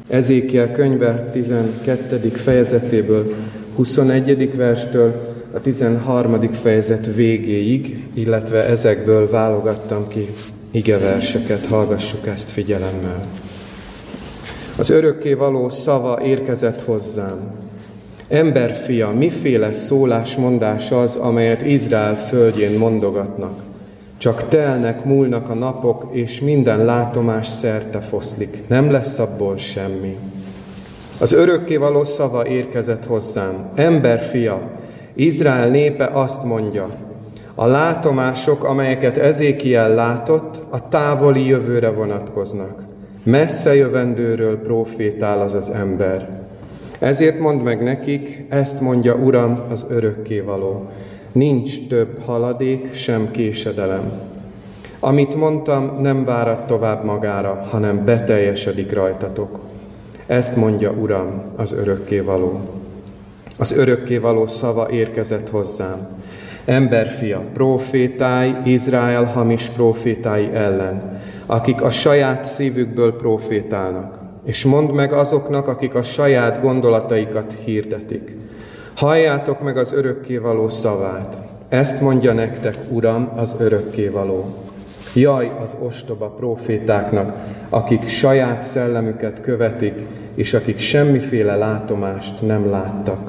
Ezékiel könyve 12. fejezetéből, 21. verstől a 13. fejezet végéig, illetve ezekből válogattam ki igeverseket, hallgassuk ezt figyelemmel. Az örökkévaló szava érkezett hozzám. Emberfia, miféle szólásmondás az, amelyet Izrael földjén mondogatnak? Csak telnek, múlnak a napok, és minden látomás szerte foszlik. Nem lesz abból semmi. Az örökkévaló szava érkezett hozzám. Emberfia, Izrael népe azt mondja, a látomások, amelyeket Ezékiel látott, a távoli jövőre vonatkoznak. Messze jövendőről profétál az ember. Ezért mondd meg nekik, ezt mondja Uram, az örökkévaló. Nincs több haladék, sem késedelem. Amit mondtam, nem várad tovább magára, hanem beteljesedik rajtatok. Ezt mondja Uram, az örökkévaló. Az örökkévaló szava érkezett hozzám. Emberfia, profétálj Izrael hamis profétái ellen, akik a saját szívükből profétálnak. És mondd meg azoknak, akik a saját gondolataikat hirdetik. Halljátok meg az örökkévaló szavát. Ezt mondja nektek, Uram, az örökkévaló. Jaj az ostoba profétáknak, akik saját szellemüket követik, és akik semmiféle látomást nem láttak.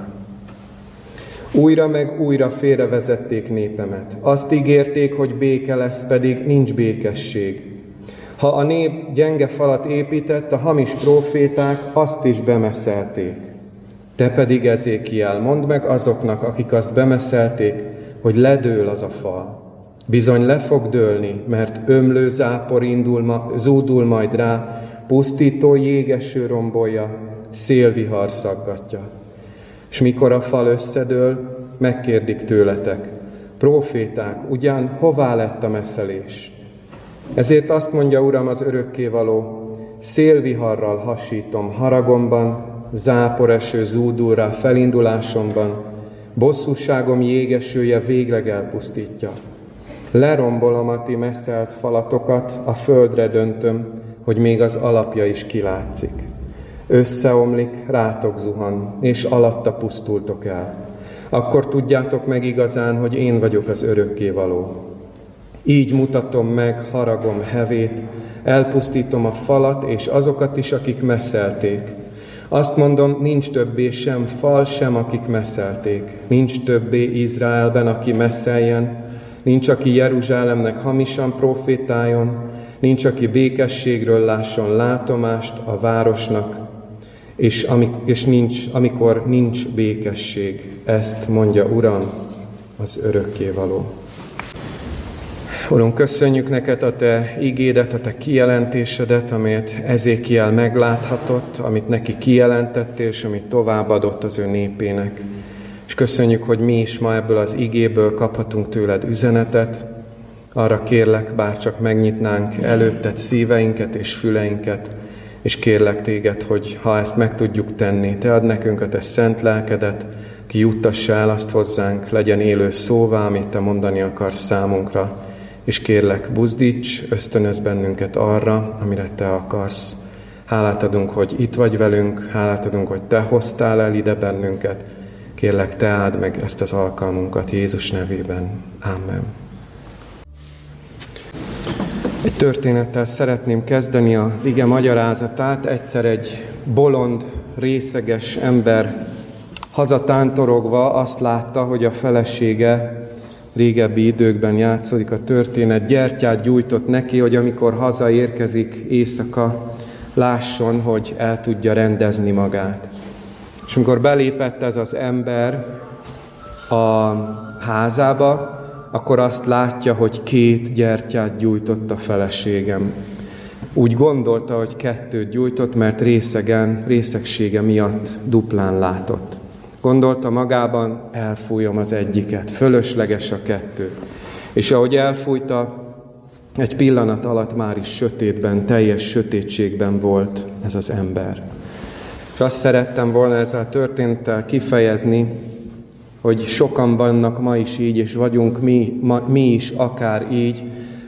Újra meg újra félrevezették népemet. Azt ígérték, hogy béke lesz, pedig nincs békesség. Ha a nép gyenge falat épített, a hamis proféták azt is bemeszelték. Te pedig, Ezékiel, mondd meg azoknak, akik azt bemeszelték, hogy ledől az a fal. Bizony le fog dőlni, mert ömlő zápor zúdul majd rá, pusztító jégeső rombolja, szélvihar szaggatja. És mikor a fal összedől, megkérdik tőletek, proféták, ugyan hová lett a messzelés? Ezért azt mondja Uram, az örökkévaló, szélviharral hasítom haragomban, záporeső zúdul rá felindulásomban, bosszúságom jégesője végleg elpusztítja. Lerombolom a ti messzelt falatokat, a földre döntöm, hogy még az alapja is kilátszik. Összeomlik, rátok zuhan, és alatta pusztultok el. Akkor tudjátok meg igazán, hogy én vagyok az örökkévaló. Így mutatom meg haragom hevét, elpusztítom a falat, és azokat is, akik messzelték. Azt mondom, nincs többé sem fal, sem akik messzelték. Nincs többé Izraelben, aki messzeljen, nincs, aki Jeruzsálemnek hamisan profétáljon, nincs, aki békességről lásson látomást a városnak, és nincs, amikor nincs békesség. Ezt mondja Uram, az örökkévaló. Uram, köszönjük neked a te igédet, a te kijelentésedet, amelyet Ezékiel megláthatott, amit neki kijelentettél, és amit továbbadott az ő népének. És köszönjük, hogy mi is ma ebből az igéből kaphatunk tőled üzenetet. Arra kérlek, bárcsak megnyitnánk előtted szíveinket és füleinket, és kérlek téged, hogy ha ezt meg tudjuk tenni, te add nekünk a te szent lelkedet, ki juttassa el azt hozzánk, legyen élő szóvá, amit te mondani akarsz számunkra, és kérlek, buzdíts, ösztönözz bennünket arra, amire te akarsz. Hálát adunk, hogy itt vagy velünk, hálát adunk, hogy te hoztál el ide bennünket. Kérlek, te áld meg ezt az alkalmunkat Jézus nevében. Amen. Egy történettel szeretném kezdeni az ige magyarázatát. Egyszer egy bolond, részeges ember hazatántorogva azt látta, hogy a felesége, régebbi időkben játszódik a történet, gyertyát gyújtott neki, hogy amikor hazaérkezik éjszaka, lásson, hogy el tudja rendezni magát. És amikor belépett ez az ember a házába, akkor azt látja, hogy 2 gyertyát gyújtott a feleségem. Úgy gondolta, hogy 2 gyújtott, mert részegsége miatt duplán látott. Gondolta magában, elfújom az egyiket, fölösleges a 2. És ahogy elfújta, egy pillanat alatt már is sötétben, teljes sötétségben volt ez az ember. És azt szerettem volna ezzel a történettel kifejezni, hogy sokan vannak ma is így, és vagyunk mi is akár így,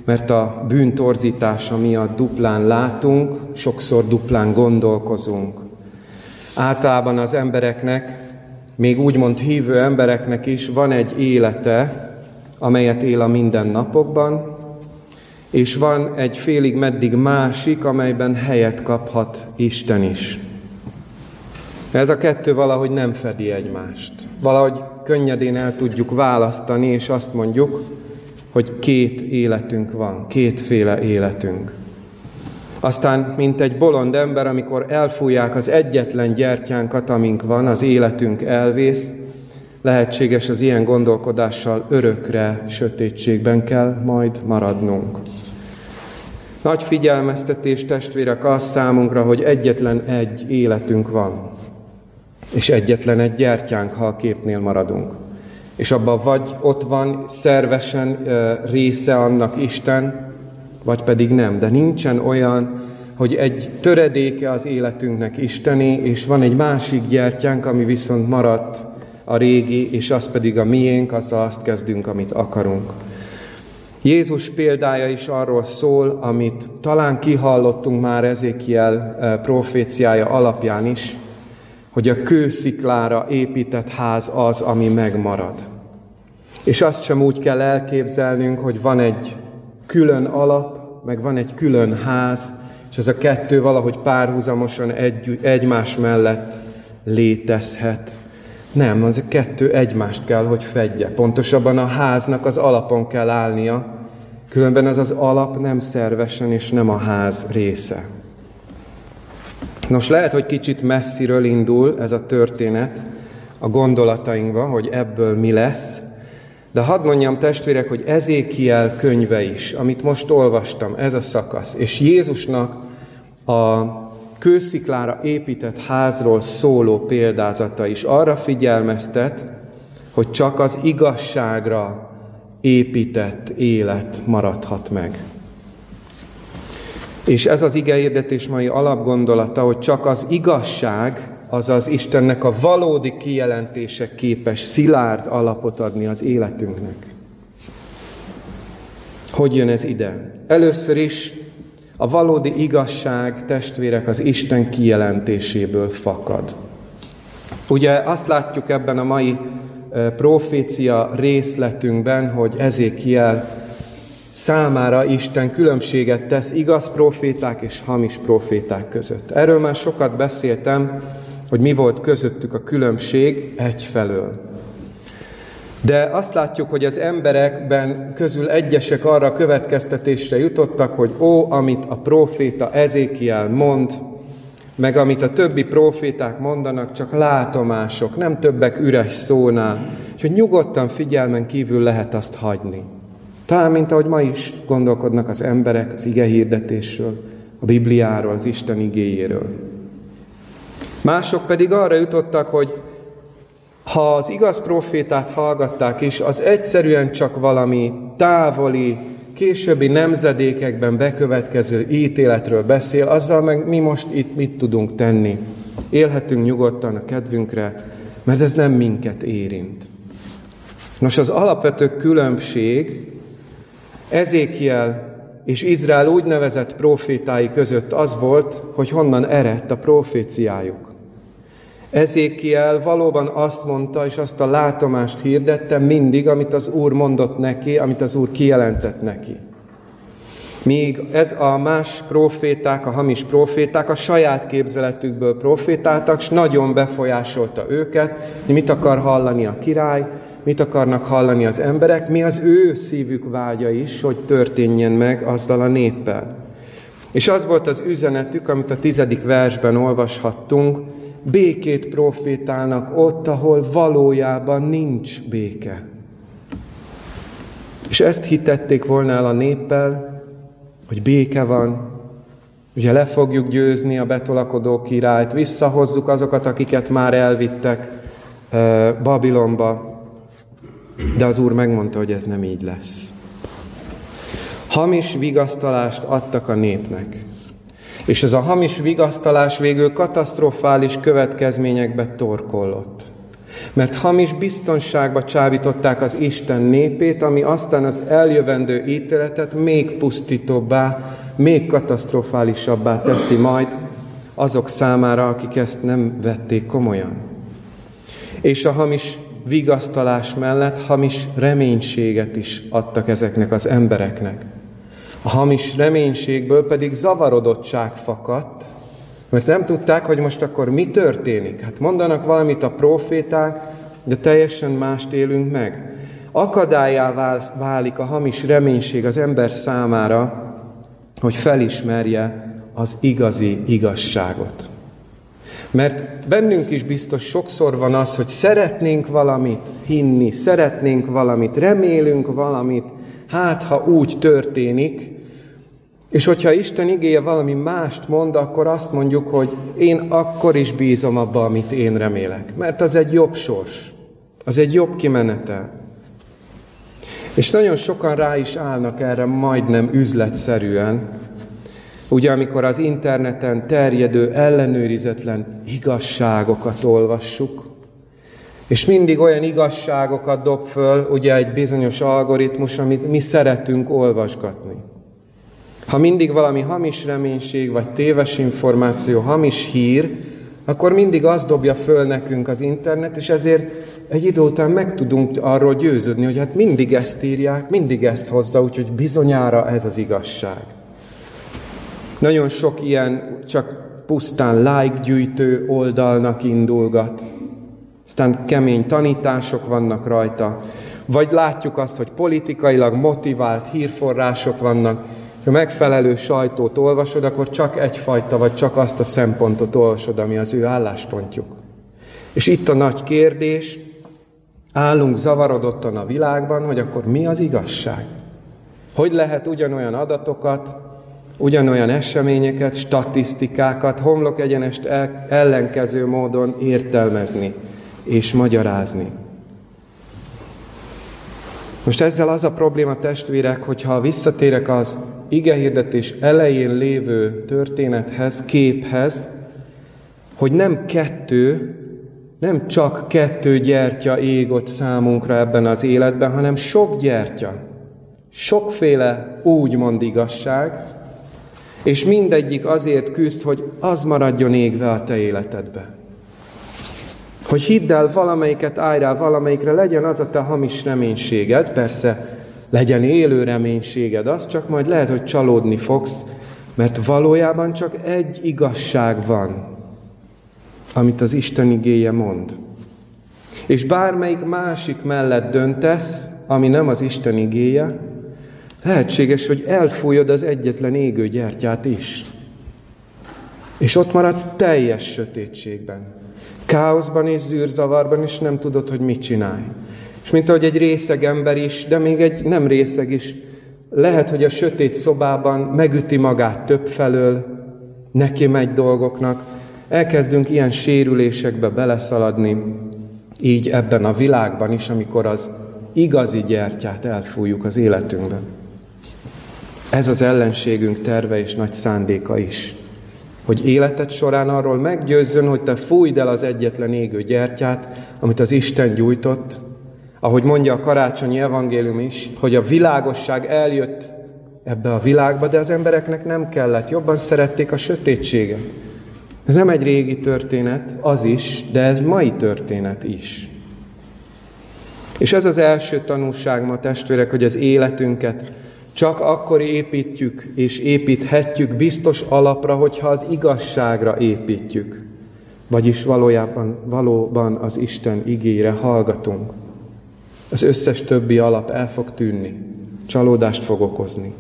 mert a bűn torzítása miatt duplán látunk, sokszor duplán gondolkozunk. Általában az embereknek, még úgymond hívő embereknek is van egy élete, amelyet él a mindennapokban, és van egy félig meddig másik, amelyben helyet kaphat Isten is. Ez a kettő valahogy nem fedi egymást. Valahogy könnyedén el tudjuk választani, és azt mondjuk, hogy két életünk van, kétféle életünk. Aztán, mint egy bolond ember, amikor elfújják az egyetlen gyertyánkat, amink van, az életünk elvész, lehetséges az ilyen gondolkodással örökre sötétségben kell majd maradnunk. Nagy figyelmeztetés, testvérek, az számunkra, hogy egyetlen egy életünk van, és egyetlen egy gyertyánk, ha a képnél maradunk. És abban vagy ott van szervesen része annak Isten, vagy pedig nem. De nincsen olyan, hogy egy töredéke az életünknek Istené, és van egy másik gyertyánk, ami viszont maradt a régi, és az pedig a miénk, azzal azt kezdünk, amit akarunk. Jézus példája is arról szól, amit talán kihallottunk már Ezékiel proféciája alapján is, hogy a kősziklára épített ház az, ami megmarad. És azt sem úgy kell elképzelnünk, hogy van egy külön alap, meg van egy külön ház, és ez a kettő valahogy párhuzamosan egymás mellett létezhet. Nem, az a kettő egymást kell, hogy fedje. Pontosabban a háznak az alapon kell állnia, különben az az alap nem szervesen és nem a ház része. Nos, lehet, hogy kicsit messziről indul ez a történet a gondolatainkban, hogy ebből mi lesz, de hadd mondjam, testvérek, hogy Ezékiel könyve is, amit most olvastam, ez a szakasz, és Jézusnak a kősziklára épített házról szóló példázata is arra figyelmeztet, hogy csak az igazságra épített élet maradhat meg. És ez az igehirdetés mai alapgondolata, hogy csak az igazság, azaz Istennek a valódi kijelentése képes szilárd alapot adni az életünknek. Hogy jön ez ide? Először is a valódi igazság, testvérek, az Isten kijelentéséből fakad. Ugye azt látjuk ebben a mai profécia részletünkben, hogy Ezékiel számára Isten különbséget tesz igaz proféták és hamis proféták között. Erről már sokat beszéltem, hogy mi volt közöttük a különbség egyfelől. De azt látjuk, hogy az emberekben közül egyesek arra a következtetésre jutottak, hogy amit a próféta Ezékiel mond, meg amit a többi próféták mondanak, csak látomások, nem többek üres szónál, úgyhogy nyugodtan figyelmen kívül lehet azt hagyni. Talán, mint ahogy ma is gondolkodnak az emberek az igehirdetésről, a Bibliáról, az Isten igéjéről. Mások pedig arra jutottak, hogy ha az igaz profétát hallgatták is, az egyszerűen csak valami távoli, későbbi nemzedékekben bekövetkező ítéletről beszél, azzal meg mi most itt mit tudunk tenni. Élhetünk nyugodtan a kedvünkre, mert ez nem minket érint. Nos, az alapvető különbség Ezékiel és Izrael úgynevezett profétái között az volt, hogy honnan eredt a proféciájuk. Ezékiel valóban azt mondta, és azt a látomást hirdette mindig, amit az Úr mondott neki, amit az Úr kijelentett neki. Míg ez a más proféták, a hamis proféták a saját képzeletükből profétáltak, és nagyon befolyásolta őket, hogy mit akar hallani a király, mit akarnak hallani az emberek, mi az ő szívük vágya is, hogy történjen meg azzal a néppel. És az volt az üzenetük, amit a 10. versben olvashattunk, békét profétálnak ott, ahol valójában nincs béke. És ezt hitették volna el a néppel, hogy béke van, ugye le fogjuk győzni a betolakodó királyt, visszahozzuk azokat, akiket már elvittek Babilonba, de az Úr megmondta, hogy ez nem így lesz. Hamis vigasztalást adtak a népnek. És ez a hamis vigasztalás végül katasztrofális következményekbe torkollott. Mert hamis biztonságba csábították az Isten népét, ami aztán az eljövendő ítéletet még pusztítóbbá, még katasztrofálisabbá teszi majd azok számára, akik ezt nem vették komolyan. És a hamis vigasztalás mellett hamis reménységet is adtak ezeknek az embereknek. A hamis reménységből pedig zavarodottság fakadt, mert nem tudták, hogy most akkor mi történik. Hát mondanak valamit a próféták, de teljesen mást élünk meg. Akadályá válik a hamis reménység az ember számára, hogy felismerje az igazi igazságot. Mert bennünk is biztos sokszor van az, hogy szeretnénk valamit hinni, szeretnénk valamit, remélünk valamit, hát ha úgy történik, és hogyha Isten igéje valami mást mond, akkor azt mondjuk, hogy én akkor is bízom abba, amit én remélek. Mert az egy jobb sors, az egy jobb kimenetel. És nagyon sokan rá is állnak erre majdnem üzletszerűen, ugye amikor az interneten terjedő, ellenőrizetlen igazságokat olvassuk, és mindig olyan igazságokat dob föl, ugye egy bizonyos algoritmus, amit mi szeretünk olvasgatni. Ha mindig valami hamis reménység, vagy téves információ, hamis hír, akkor mindig azt dobja föl nekünk az internet, és ezért egy idő után meg tudunk arról győződni, hogy hát mindig ezt írják, mindig ezt hozza, úgyhogy bizonyára ez az igazság. Nagyon sok ilyen csak pusztán like gyűjtő oldalnak indulgat. Aztán kemény tanítások vannak rajta. Vagy látjuk azt, hogy politikailag motivált hírforrások vannak, ha megfelelő sajtót olvasod, akkor csak egyfajta, vagy csak azt a szempontot olvasod, ami az ő álláspontjuk. És itt a nagy kérdés, állunk zavarodottan a világban, hogy akkor mi az igazság? Hogy lehet ugyanolyan adatokat, ugyanolyan eseményeket, statisztikákat homlok egyenest ellenkező módon értelmezni és magyarázni? Most ezzel az a probléma, testvérek, hogyha visszatérek az igehirdetés elején lévő történethez, képhez, hogy nem csak kettő gyertya ég ott számunkra ebben az életben, hanem sok gyertya, sokféle úgymond igazság, és mindegyik azért küzd, hogy az maradjon égve a te életedbe. Hogy hidd el valamelyiket, állj rá valamelyikre, legyen az a te hamis reménységed, persze legyen élő reménységed, az csak majd lehet, hogy csalódni fogsz, mert valójában csak egy igazság van, amit az Isten igéje mond. És bármelyik másik mellett döntesz, ami nem az Isten igéje, lehetséges, hogy elfújod az egyetlen égő gyertyát is. És ott maradsz teljes sötétségben, káoszban és zűrzavarban, és nem tudod, hogy mit csinálj. És mint ahogy egy részeg ember is, de még egy nem részeg is, lehet, hogy a sötét szobában megüti magát többfelől, neki megy dolgoknak, elkezdünk ilyen sérülésekbe beleszaladni, így ebben a világban is, amikor az igazi gyertyát elfújjuk az életünkben. Ez az ellenségünk terve és nagy szándéka is, hogy életed során arról meggyőzzön, hogy te fújd el az egyetlen égő gyertyát, amit az Isten gyújtott, ahogy mondja a karácsonyi evangélium is, hogy a világosság eljött ebbe a világba, de az embereknek nem kellett, jobban szerették a sötétséget. Ez nem egy régi történet, az is, de ez mai történet is. És ez az első tanulság ma, testvérek, hogy az életünket csak akkor építjük és építhetjük biztos alapra, hogyha az igazságra építjük. Vagyis valóban az Isten igére hallgatunk. Az összes többi alap el fog tűnni, csalódást fog okozni.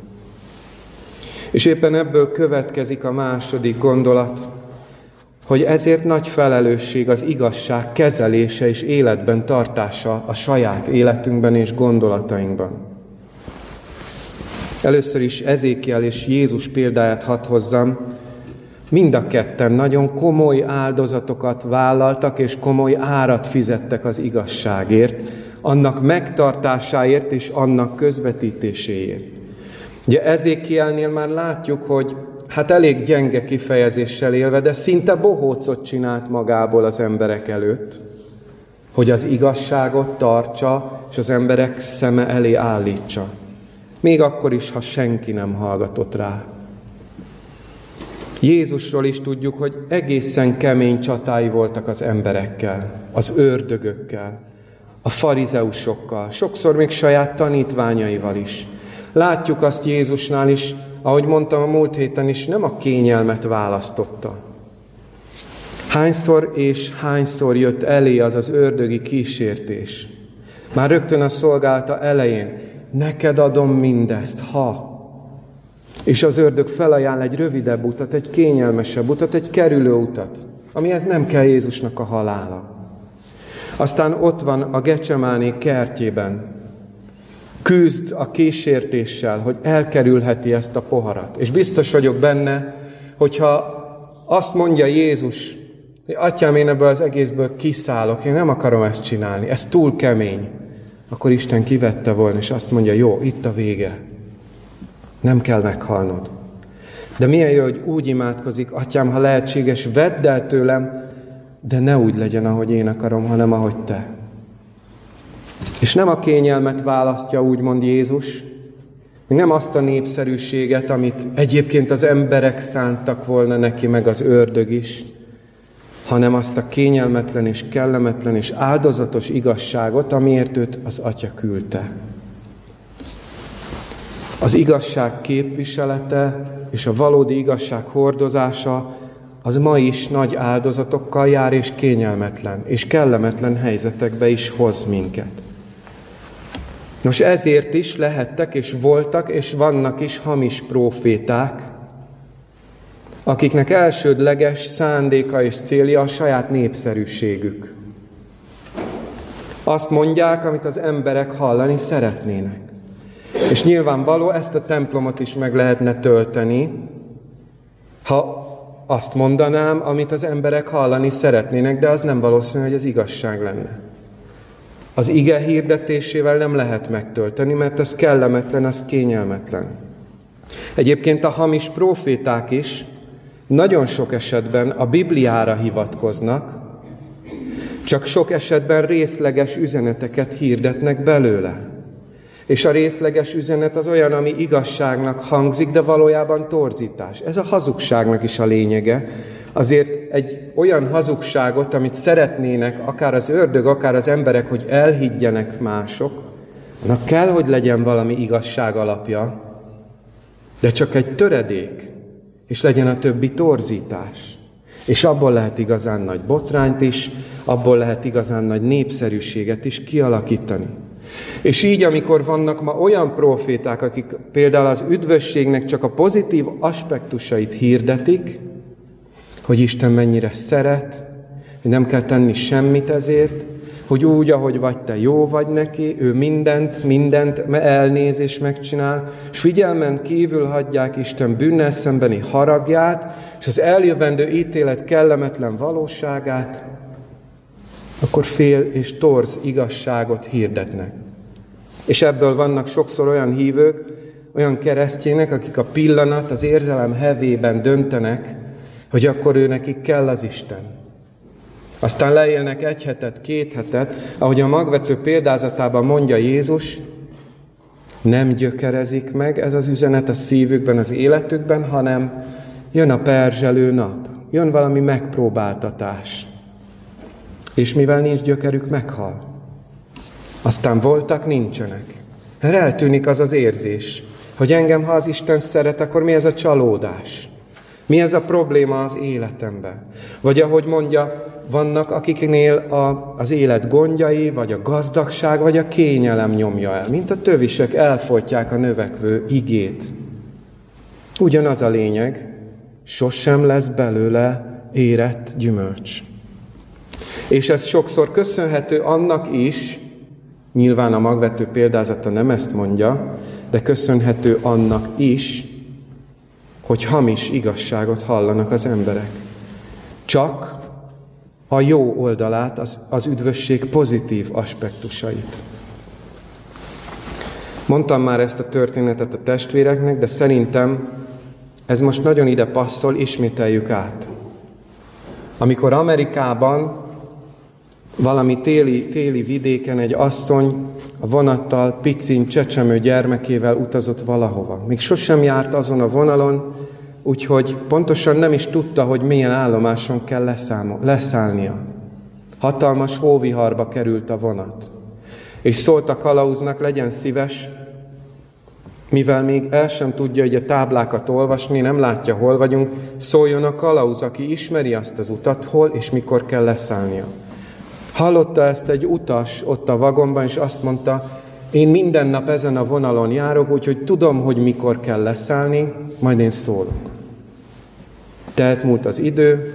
És éppen ebből következik a második gondolat, hogy ezért nagy felelősség az igazság kezelése és életben tartása a saját életünkben és gondolatainkban. Először is Ezékiel és Jézus példáját hadd hozzam. Mind a ketten nagyon komoly áldozatokat vállaltak, és komoly árat fizettek az igazságért, annak megtartásáért és annak közvetítéséért. Ugye Ezékielnél már látjuk, hogy elég gyenge kifejezéssel élve, de szinte bohócot csinált magából az emberek előtt, hogy az igazságot tartsa, és az emberek szeme elé állítsa. Még akkor is, ha senki nem hallgatott rá. Jézusról is tudjuk, hogy egészen kemény csatái voltak az emberekkel, az ördögökkel, a farizeusokkal, sokszor még saját tanítványaival is. Látjuk azt Jézusnál is, ahogy mondtam a múlt héten is, nem a kényelmet választotta. Hányszor és hányszor jött elé az az ördögi kísértés. Már rögtön a szolgálata elején, neked adom mindezt, ha. És az ördög felajánl egy rövidebb utat, egy kényelmesebb utat, egy kerülő utat, amihez nem kell Jézusnak a halála. Aztán ott van a Gecsemáné kertjében. Küzd a kísértéssel, hogy elkerülheti ezt a poharat. És biztos vagyok benne, hogyha azt mondja Jézus, hogy Atyám, én ebből az egészből kiszállok, én nem akarom ezt csinálni, ez túl kemény, akkor Isten kivette volna, és azt mondja, jó, itt a vége. Nem kell meghalnod. De milyen jó, hogy úgy imádkozik, Atyám, ha lehetséges, vedd el tőlem, de ne úgy legyen, ahogy én akarom, hanem ahogy te. És nem a kényelmet választja, úgymond Jézus, nem azt a népszerűséget, amit egyébként az emberek szántak volna neki, meg az ördög is, hanem azt a kényelmetlen és kellemetlen és áldozatos igazságot, amiért őt az Atya küldte. Az igazság képviselete és a valódi igazság hordozása az ma is nagy áldozatokkal jár, és kényelmetlen és kellemetlen helyzetekbe is hoz minket. Nos, ezért is lehettek és voltak és vannak is hamis próféták, akiknek elsődleges szándéka és célja a saját népszerűségük. Azt mondják, amit az emberek hallani szeretnének. És nyilvánvaló, ezt a templomot is meg lehetne tölteni, ha azt mondanám, amit az emberek hallani szeretnének, de az nem valószínű, hogy az igazság lenne. Az ige hirdetésével nem lehet megtölteni, mert az kellemetlen, az kényelmetlen. Egyébként a hamis próféták is nagyon sok esetben a Bibliára hivatkoznak, csak sok esetben részleges üzeneteket hirdetnek belőle. És a részleges üzenet az olyan, ami igazságnak hangzik, de valójában torzítás. Ez a hazugságnak is a lényege. Azért egy olyan hazugságot, amit szeretnének akár az ördög, akár az emberek, hogy elhiggyenek mások, annak kell, hogy legyen valami igazság alapja, de csak egy töredék, és legyen a többi torzítás. És abból lehet igazán nagy botrányt is, abból lehet igazán nagy népszerűséget is kialakítani. És így, amikor vannak ma olyan próféták, akik például az üdvösségnek csak a pozitív aspektusait hirdetik, hogy Isten mennyire szeret, hogy nem kell tenni semmit ezért, hogy úgy, ahogy vagy, te jó vagy neki, ő mindent elnéz és megcsinál, és figyelmen kívül hagyják Isten bűnnel szembeni haragját, és az eljövendő ítélet kellemetlen valóságát, akkor fél és torz igazságot hirdetnek. És ebből vannak sokszor olyan hívők, olyan keresztjének, akik a pillanat, az érzelem hevében döntenek, hogy akkor ő nekik kell az Isten. Aztán leélnek 1 hetet, 2 hetet, ahogy a magvető példázatában mondja Jézus, nem gyökerezik meg ez az üzenet a szívükben, az életükben, hanem jön a perzselő nap, jön valami megpróbáltatás. És mivel nincs gyökerük, meghal. Aztán voltak, nincsenek. Mert eltűnik az az érzés, hogy engem, ha az Isten szeret, akkor mi ez a csalódás? Mi ez a probléma az életemben? Vagy ahogy mondja, vannak, akiknél az élet gondjai, vagy a gazdagság, vagy a kényelem nyomja el. Mint a tövisek elfolytják a növekvő igét. Ugyanaz a lényeg, sosem lesz belőle érett gyümölcs. És ez sokszor köszönhető annak is, nyilván a magvető példázata nem ezt mondja, de köszönhető annak is, hogy hamis igazságot hallanak az emberek. Csak a jó oldalát, az üdvösség pozitív aspektusait. Mondtam már ezt a történetet a testvéreknek, de szerintem ez most nagyon ide passzol, ismételjük át. Amikor Amerikában valami téli vidéken egy asszony a vonattal picin csecsemő gyermekével utazott valahova. Még sosem járt azon a vonalon, úgyhogy pontosan nem is tudta, hogy milyen állomáson kell leszállnia. Hatalmas hóviharba került a vonat. És szólt a kalauznak, legyen szíves, mivel még el sem tudja, hogy a táblákat olvasni, nem látja, hol vagyunk, szóljon a kalauz, aki ismeri azt az utat, hol és mikor kell leszállnia. Hallotta ezt egy utas ott a vagonban, és azt mondta, én minden nap ezen a vonalon járok, úgyhogy tudom, hogy mikor kell leszállni, majd én szólok. Teltmúlt az idő,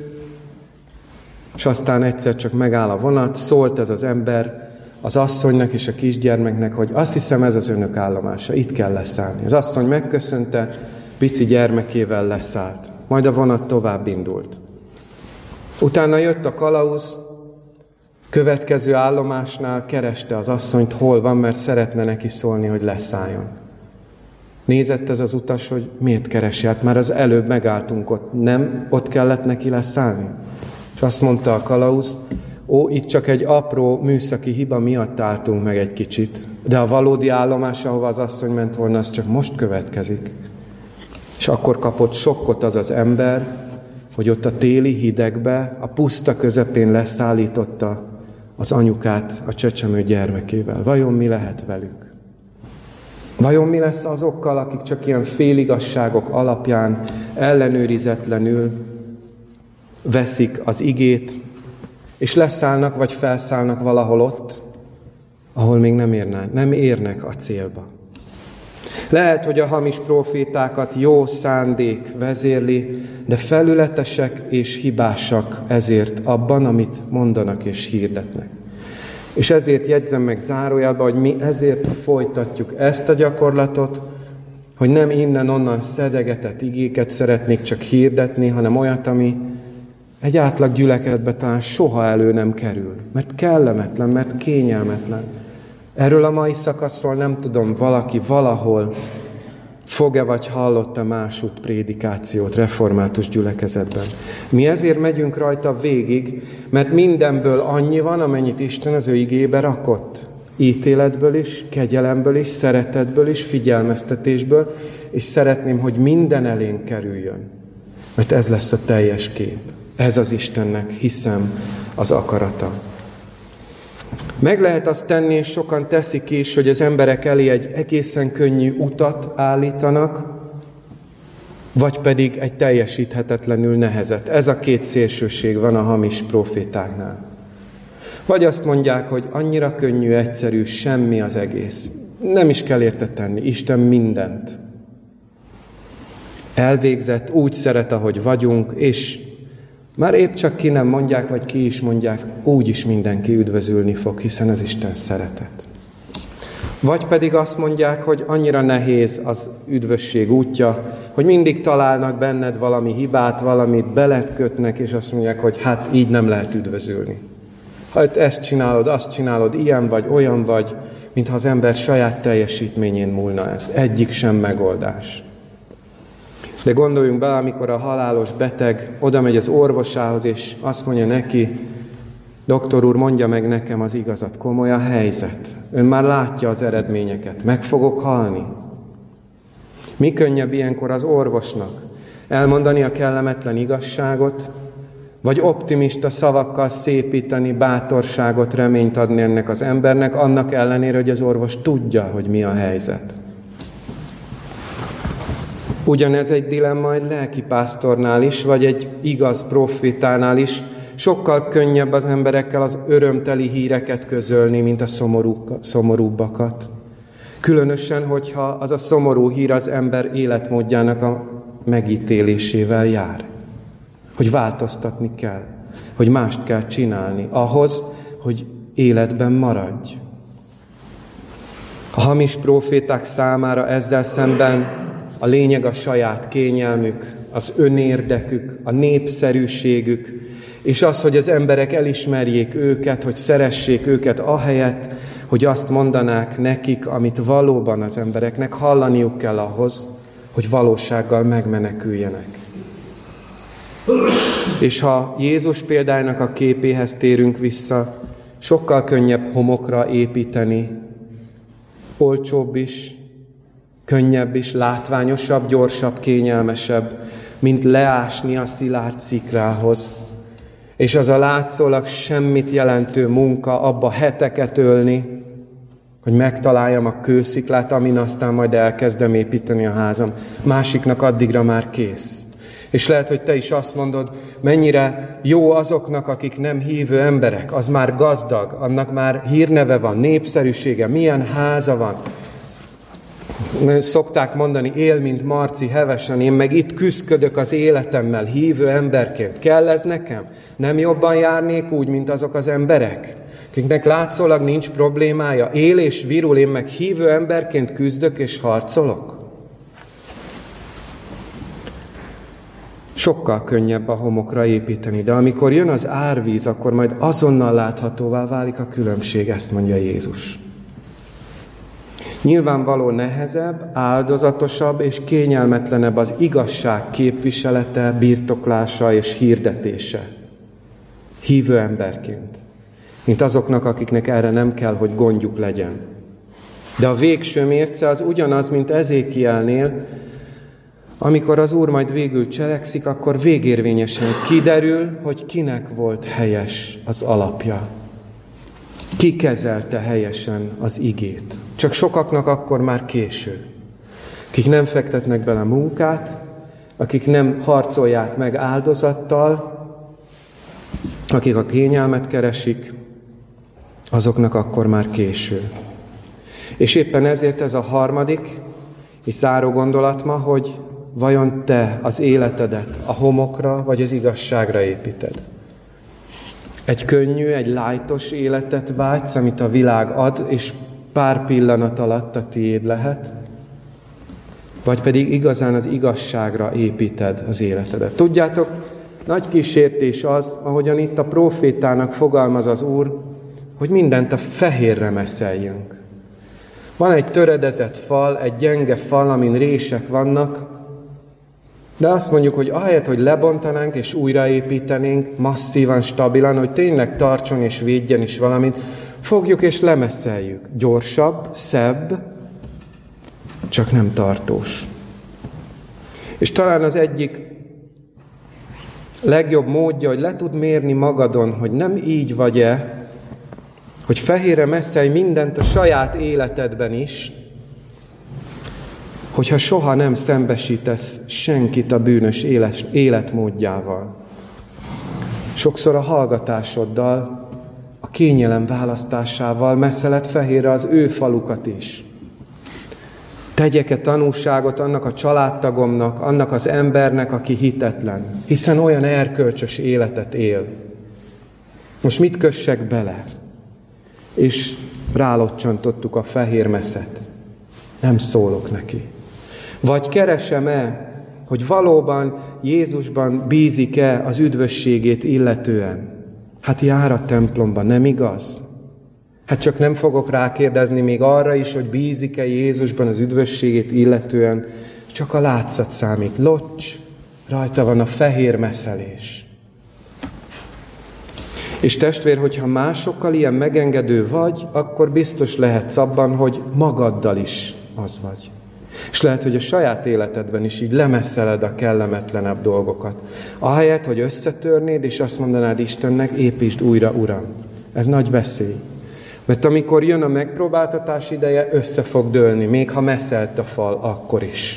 és aztán egyszer csak megáll a vonat, szólt ez az ember az asszonynak és a kisgyermeknek, hogy azt hiszem ez az önök állomása, itt kell leszállni. Az asszony megköszönte, pici gyermekével leszállt, majd a vonat tovább indult. Utána jött a kalauz, következő állomásnál kereste az asszonyt, hol van, mert szeretne neki szólni, hogy leszálljon. Nézett ez az utas, hogy miért keresi, hát már az előbb megálltunk ott, nem ott kellett neki leszállni? És azt mondta a kalauz, itt csak egy apró műszaki hiba miatt álltunk meg egy kicsit, de a valódi állomás, ahova az asszony ment volna, az csak most következik. És akkor kapott sokkot az az ember, hogy ott a téli hidegbe, a puszta közepén leszállította az anyukát a csecsemő gyermekével. Vajon mi lehet velük? Vajon mi lesz azokkal, akik csak ilyen féligasságok alapján ellenőrizetlenül veszik az igét, és leszállnak vagy felszállnak valahol ott, ahol még nem érnek a célba. Lehet, hogy a hamis profétákat jó szándék vezérli, de felületesek és hibásak ezért abban, amit mondanak és hirdetnek. És ezért jegyzem meg zárójelbe, hogy mi ezért folytatjuk ezt a gyakorlatot, hogy nem innen-onnan szedegetett igéket szeretnék csak hirdetni, hanem olyat, ami egy átlag gyülekezetbe talán soha elő nem kerül, mert kellemetlen, mert kényelmetlen. Erről a mai szakaszról nem tudom, valaki valahol fog-e vagy hallott-e másút prédikációt református gyülekezetben. Mi ezért megyünk rajta végig, mert mindenből annyi van, amennyit Isten az ő igébe rakott. Ítéletből is, kegyelemből is, szeretetből is, figyelmeztetésből, és szeretném, hogy minden elénk kerüljön. Mert ez lesz a teljes kép. Ez az Istennek, hiszem, az akarata. Meg lehet azt tenni, és sokan teszik is, hogy az emberek elé egy egészen könnyű utat állítanak, vagy pedig egy teljesíthetetlenül nehezet. Ez a két szélsőség van a hamis profétáknál. Vagy azt mondják, hogy annyira könnyű, egyszerű, semmi az egész. Nem is kell érte tenni, Isten mindent elvégzett, úgy szeret, ahogy vagyunk, és már épp csak ki nem mondják, vagy ki is mondják, úgy is mindenki üdvözülni fog, hiszen ez Isten szeretet. Vagy pedig azt mondják, hogy annyira nehéz az üdvösség útja, hogy mindig találnak benned valami hibát, valamit beled kötnek, és azt mondják, hogy hát így nem lehet üdvözülni. Ha ezt csinálod, azt csinálod, ilyen vagy, olyan vagy, mintha az ember saját teljesítményén múlna ez. Egyik sem megoldás. De gondoljunk bele, amikor a halálos beteg oda megy az orvosához, és azt mondja neki, doktor úr, mondja meg nekem az igazat, komoly a helyzet. Ön már látja az eredményeket, meg fogok halni. Mi könnyebb ilyenkor az orvosnak? Elmondani a kellemetlen igazságot, vagy optimista szavakkal szépíteni, bátorságot, reményt adni ennek az embernek, annak ellenére, hogy az orvos tudja, hogy mi a helyzet. Ugyanez egy dilemma egy lelkipásztornál is, vagy egy igaz profétánál is. Sokkal könnyebb az emberekkel az örömteli híreket közölni, mint a szomorúbbakat. Különösen, hogyha az a szomorú hír az ember életmódjának a megítélésével jár. Hogy változtatni kell, hogy mást kell csinálni, ahhoz, hogy életben maradj. A hamis proféták számára ezzel szemben a lényeg a saját kényelmük, az önérdekük, a népszerűségük, és az, hogy az emberek elismerjék őket, hogy szeressék őket, ahelyett, hogy azt mondanák nekik, amit valóban az embereknek hallaniuk kell ahhoz, hogy valósággal megmeneküljenek. És ha Jézus példájának a képéhez térünk vissza, sokkal könnyebb homokra építeni, olcsóbb is, könnyebb is, látványosabb, gyorsabb, kényelmesebb, mint leásni a szilárd szikrához. És az a látszólag semmit jelentő munka abba heteket ölni, hogy megtaláljam a kősziklát, amin aztán majd elkezdem építeni a házam. Másiknak addigra már kész. És lehet, hogy te is azt mondod, mennyire jó azoknak, akik nem hívő emberek, az már gazdag, annak már hírneve van, népszerűsége, milyen háza van. Szokták mondani, él, mint Marci hevesen, én meg itt küszködök az életemmel hívő emberként. Kell ez nekem? Nem jobban járnék úgy, mint azok az emberek, akiknek látszólag nincs problémája? Él és virul, én meg hívő emberként küzdök és harcolok? Sokkal könnyebb a homokra építeni, de amikor jön az árvíz, akkor majd azonnal láthatóvá válik a különbség, ezt mondja Jézus. Nyilvánvaló nehezebb, áldozatosabb és kényelmetlenebb az igazság képviselete, birtoklása és hirdetése hívő emberként, mint azoknak, akiknek erre nem kell, hogy gondjuk legyen. De a végső mérce az ugyanaz, mint Ezékielnél, amikor az Úr majd végül cselekszik, akkor végérvényesen kiderül, hogy kinek volt helyes az alapja. Ki kezelte helyesen az igét. Csak sokaknak akkor már késő. Akik nem fektetnek bele munkát, akik nem harcolják meg áldozattal, akik a kényelmet keresik, azoknak akkor már késő. És éppen ezért ez a harmadik és záró gondolat ma, hogy vajon te az életedet a homokra vagy az igazságra építed? Egy könnyű, egy lájtos életet vágysz, amit a világ ad, és pár pillanat alatt a tiéd lehet? Vagy pedig igazán az igazságra építed az életedet? Tudjátok, nagy kísértés az, ahogyan itt a prófétának fogalmaz az Úr, hogy mindent a fehérre messzeljünk. Van egy töredezett fal, egy gyenge fal, amin rések vannak, de azt mondjuk, hogy ahelyett, hogy lebontanánk és újraépítenénk masszívan, stabilan, hogy tényleg tartson és védjen is valamit, fogjuk és lemesszeljük. Gyorsabb, szebb, csak nem tartós. És talán az egyik legjobb módja, hogy le tud mérni magadon, hogy nem így vagy-e, hogy fehérre messzelj mindent a saját életedben is, hogyha soha nem szembesítesz senkit a bűnös életmódjával. Sokszor a hallgatásoddal, a kényelem választásával messzeled fehérre az ő falukat is. Tegyek-e tanúságot annak a családtagomnak, annak az embernek, aki hitetlen, hiszen olyan erkölcsös életet él. Most mit kössek bele? És rálocsantottuk a fehér meszet. Nem szólok neki. Vagy keresem-e, hogy valóban Jézusban bízik-e az üdvösségét illetően? Hát jár a templomban, nem igaz? Hát csak nem fogok rákérdezni még arra is, hogy bízik-e Jézusban az üdvösségét illetően, csak a látszat számít. Locs, rajta van a fehér messzelés. És testvér, hogyha másokkal ilyen megengedő vagy, akkor biztos lehetsz abban, hogy magaddal is az vagy. És lehet, hogy a saját életedben is így lemesszeled a kellemetlenebb dolgokat. Ahelyett, hogy összetörnéd, és azt mondanád Istennek, építsd újra, Uram. Ez nagy veszély. Mert amikor jön a megpróbáltatás ideje, össze fog dőlni, még ha messzelt a fal, akkor is.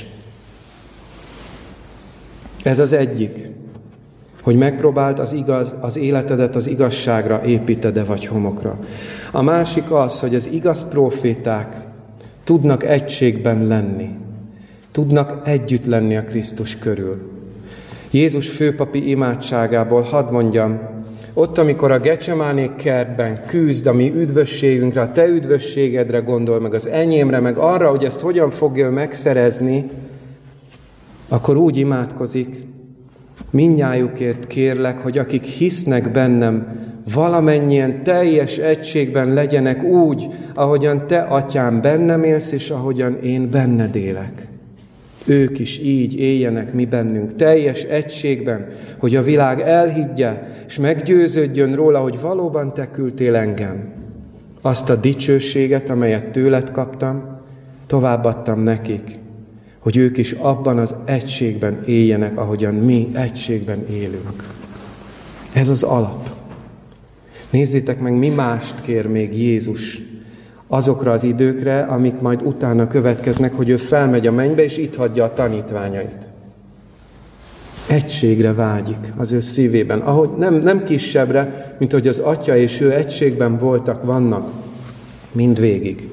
Ez az egyik, hogy megpróbáld az életedet az igazságra építed-e vagy homokra. A másik az, hogy az igaz próféták tudnak egységben lenni. Tudnak együtt lenni a Krisztus körül. Jézus főpapi imádságából hadd mondjam, ott, amikor a Gecsemáné kertben küzd a mi üdvösségünkre, a te üdvösségedre gondol, meg az enyémre, meg arra, hogy ezt hogyan fogja megszerezni, akkor úgy imádkozik, mindnyájukért kérlek, hogy akik hisznek bennem, valamennyien teljes egységben legyenek úgy, ahogyan te, Atyám, bennem élsz, és ahogyan én benned élek. ők is így éljenek mi bennünk, teljes egységben, hogy a világ elhiggye, és meggyőződjön róla, hogy valóban te küldtél engem. Azt a dicsőséget, amelyet tőled kaptam, továbbadtam nekik, hogy ők is abban az egységben éljenek, ahogyan mi egységben élünk. Ez az alap. Nézzétek meg, mi mást kér még Jézus azokra az időkre, amik majd utána következnek, hogy ő felmegy a mennybe, és itt hagyja a tanítványait. Egységre vágyik az ő szívében, ahogy nem kisebbre, mint hogy az Atya és ő egységben voltak, vannak mindvégig.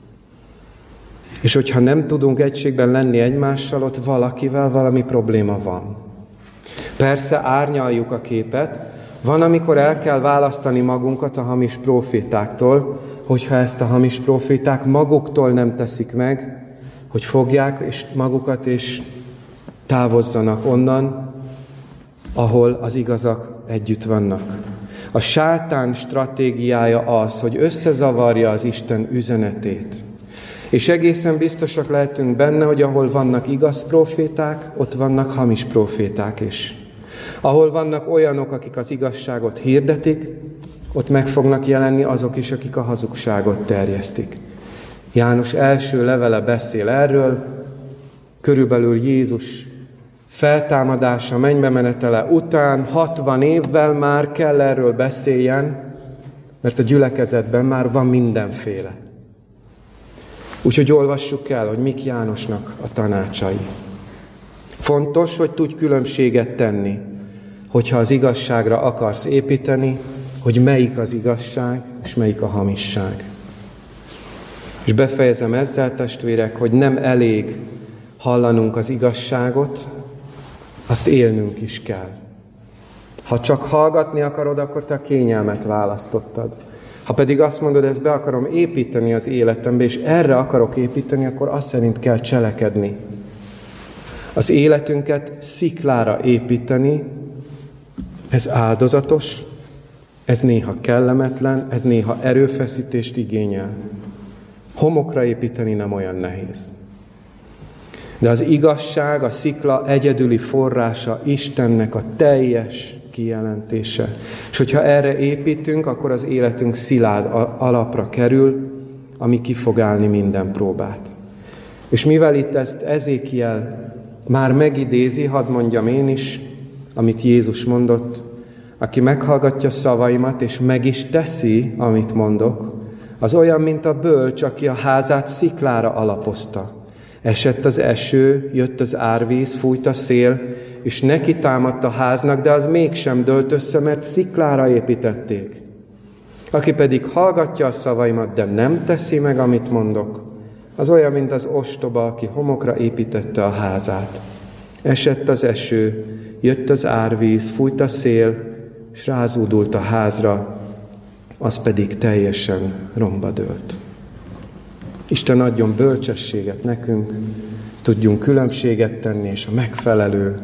És hogyha nem tudunk egységben lenni egymással, ott valakivel valami probléma van. Persze árnyaljuk a képet, van, amikor el kell választani magunkat a hamis profétáktól, hogyha ezt a hamis proféták maguktól nem teszik meg, hogy fogják és magukat és távozzanak onnan, ahol az igazak együtt vannak. A sátán stratégiája az, hogy összezavarja az Isten üzenetét. És egészen biztosak lehetünk benne, hogy ahol vannak igaz proféták, ott vannak hamis proféták is. Ahol vannak olyanok, akik az igazságot hirdetik, ott meg fognak jelenni azok is, akik a hazugságot terjesztik. János első levele beszél erről, körülbelül Jézus feltámadása, mennybe menetele után 60 évvel már kell erről beszéljen, mert a gyülekezetben már van mindenféle. Úgyhogy olvassuk el, hogy mik Jánosnak a tanácsai. Fontos, hogy tudj különbséget tenni, hogyha az igazságra akarsz építeni, hogy melyik az igazság, és melyik a hamisság. És befejezem ezzel, testvérek, hogy nem elég hallanunk az igazságot, azt élnünk is kell. Ha csak hallgatni akarod, akkor te a kényelmet választottad. Ha pedig azt mondod, ezt be akarom építeni az életembe, és erre akarok építeni, akkor azt szerint kell cselekedni. Az életünket sziklára építeni, ez áldozatos, ez néha kellemetlen, ez néha erőfeszítést igényel. Homokra építeni nem olyan nehéz. De az igazság, a szikla egyedüli forrása Istennek a teljes kijelentése. És hogyha erre építünk, akkor az életünk szilárd alapra kerül, ami ki fog állni minden próbát. És mivel itt ezt Ezékiel már megidézi, hadd mondjam én is, amit Jézus mondott, aki meghallgatja szavaimat, és meg is teszi, amit mondok, az olyan, mint a bölcs, aki a házát sziklára alapozta. Esett az eső, jött az árvíz, fújt a szél, és neki támadt a háznak, de az mégsem dőlt össze, mert sziklára építették. Aki pedig hallgatja a szavaimat, de nem teszi meg, amit mondok, az olyan, mint az ostoba, aki homokra építette a házát. Esett az eső, jött az árvíz, fújt a szél, és rázúdult a házra, az pedig teljesen romba dőlt. Isten adjon bölcsességet nekünk, tudjunk különbséget tenni, és a megfelelő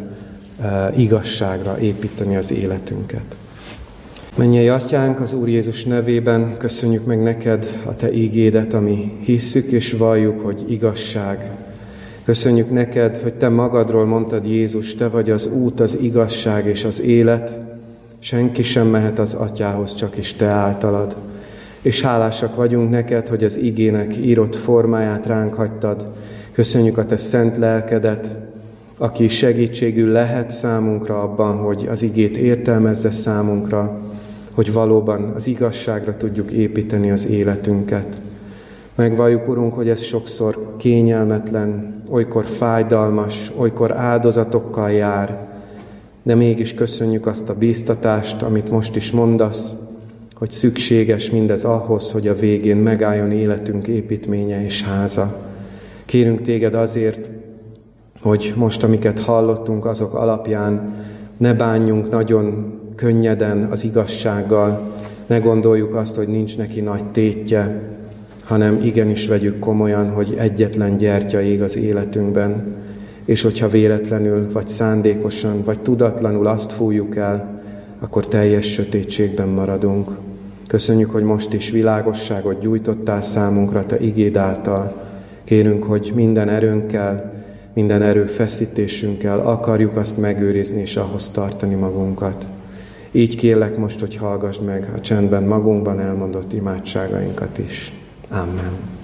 igazságra építeni az életünket. Mennyei Atyánk, az Úr Jézus nevében köszönjük meg neked a te ígédet, ami hisszük és valljuk, hogy igazság. Köszönjük neked, hogy te magadról mondtad, Jézus, te vagy az út, az igazság és az élet. Senki sem mehet az Atyához, csak is te általad. És hálásak vagyunk neked, hogy az igének írott formáját ránk hagytad. Köszönjük a te szent lelkedet, aki segítségül lehet számunkra abban, hogy az igét értelmezze számunkra, hogy valóban az igazságra tudjuk építeni az életünket. Megvalljuk, Urunk, hogy ez sokszor kényelmetlen, olykor fájdalmas, olykor áldozatokkal jár, de mégis köszönjük azt a bíztatást, amit most is mondasz, hogy szükséges mindez ahhoz, hogy a végén megálljon életünk építménye és háza. Kérünk téged azért, hogy most, amiket hallottunk, azok alapján ne bánjunk nagyon könnyeden az igazsággal, ne gondoljuk azt, hogy nincs neki nagy tétje, hanem igenis vegyük komolyan, hogy egyetlen gyertya ég az életünkben, és hogyha véletlenül, vagy szándékosan, vagy tudatlanul azt fújjuk el, akkor teljes sötétségben maradunk. Köszönjük, hogy most is világosságot gyújtottál számunkra te igéd által. Kérünk, hogy minden erőnkkel, minden erőfeszítésünkkel akarjuk azt megőrizni és ahhoz tartani magunkat. Így kérlek most, hogy hallgass meg a csendben magunkban elmondott imádságainkat is. Amen.